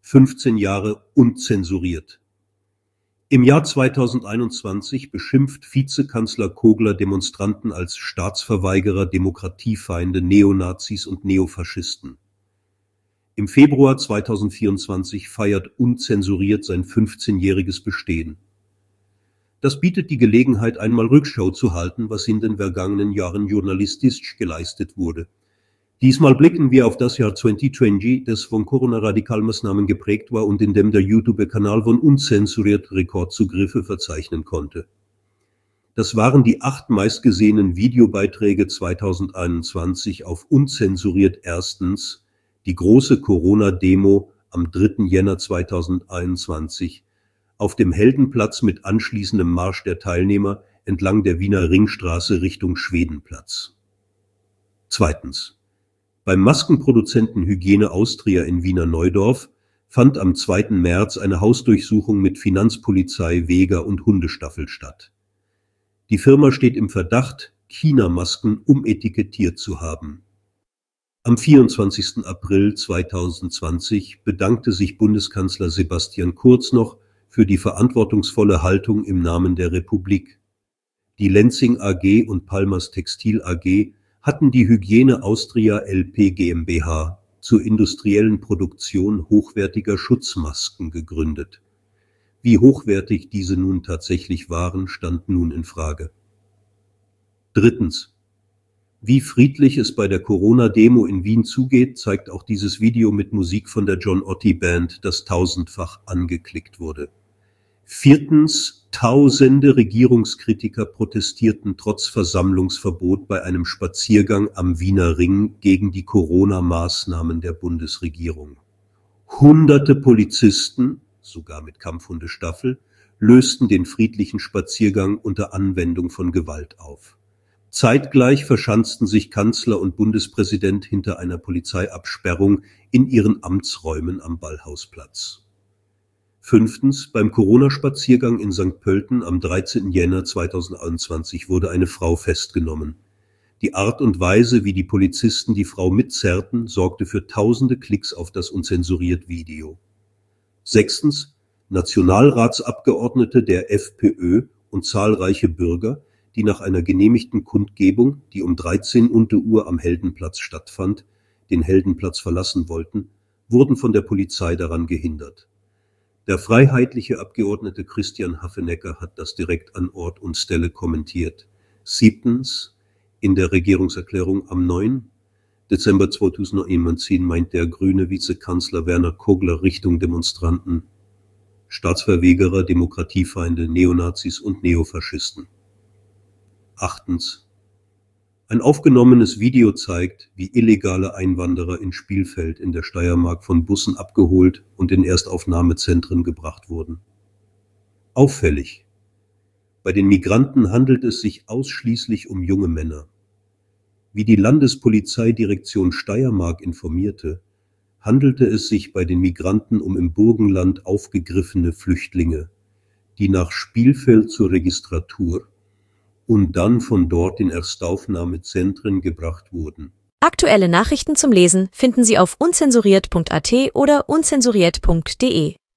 15 Jahre unzensuriert. Im Jahr 2021 beschimpft Vizekanzler Kogler Demonstranten als Staatsverweigerer, Demokratiefeinde, Neonazis und Neofaschisten. Im Februar 2024 feiert unzensuriert sein 15-jähriges Bestehen. Das bietet die Gelegenheit, einmal Rückschau zu halten, was in den vergangenen Jahren journalistisch geleistet wurde. Diesmal blicken wir auf das Jahr 2020, das von Corona-Radikalmaßnahmen geprägt war und in dem der YouTube-Kanal von Unzensuriert Rekordzugriffe verzeichnen konnte. Das waren die 8 meistgesehenen Videobeiträge 2021 auf Unzensuriert. Erstens die große Corona-Demo am 3. Jänner 2021 auf dem Heldenplatz mit anschließendem Marsch der Teilnehmer entlang der Wiener Ringstraße Richtung Schwedenplatz. Zweitens. Beim Maskenproduzenten Hygiene Austria in Wiener Neudorf fand am 2. März eine Hausdurchsuchung mit Finanzpolizei, Weger und Hundestaffel statt. Die Firma steht im Verdacht, China-Masken umetikettiert zu haben. Am 24. April 2020 bedankte sich Bundeskanzler Sebastian Kurz noch für die verantwortungsvolle Haltung im Namen der Republik. Die Lenzing AG und Palmers Textil AG hatten die Hygiene Austria LP GmbH zur industriellen Produktion hochwertiger Schutzmasken gegründet. Wie hochwertig diese nun tatsächlich waren, stand nun in Frage. Drittens. Wie friedlich es bei der Corona-Demo in Wien zugeht, zeigt auch dieses Video mit Musik von der John Otti Band, das tausendfach angeklickt wurde. Viertens. Tausende Regierungskritiker protestierten trotz Versammlungsverbot bei einem Spaziergang am Wiener Ring gegen die Corona-Maßnahmen der Bundesregierung. Hunderte Polizisten, sogar mit Kampfhundestaffel, lösten den friedlichen Spaziergang unter Anwendung von Gewalt auf. Zeitgleich verschanzten sich Kanzler und Bundespräsident hinter einer Polizeiabsperrung in ihren Amtsräumen am Ballhausplatz. Fünftens, beim Corona-Spaziergang in St. Pölten am 13. Jänner 2021 wurde eine Frau festgenommen. Die Art und Weise, wie die Polizisten die Frau mitzerrten, sorgte für tausende Klicks auf das unzensuriert Video. Sechstens, Nationalratsabgeordnete der FPÖ und zahlreiche Bürger, die nach einer genehmigten Kundgebung, die um 13 Uhr am Heldenplatz stattfand, den Heldenplatz verlassen wollten, wurden von der Polizei daran gehindert. Der freiheitliche Abgeordnete Christian Hafenecker hat das direkt an Ort und Stelle kommentiert. Siebtens, in der Regierungserklärung am 9. Dezember 2021 meint der grüne Vizekanzler Werner Kogler Richtung Demonstranten: Staatsverwegerer, Demokratiefeinde, Neonazis und Neofaschisten. Achtens. Ein aufgenommenes Video zeigt, wie illegale Einwanderer in Spielfeld in der Steiermark von Bussen abgeholt und in Erstaufnahmezentren gebracht wurden. Auffällig: Bei den Migranten handelt es sich ausschließlich um junge Männer. Wie die Landespolizeidirektion Steiermark informierte, handelte es sich bei den Migranten um im Burgenland aufgegriffene Flüchtlinge, die nach Spielfeld zur Registratur und dann von dort in Erstaufnahmezentren gebracht wurden. Aktuelle Nachrichten zum Lesen finden Sie auf unzensuriert.at oder unzensuriert.de.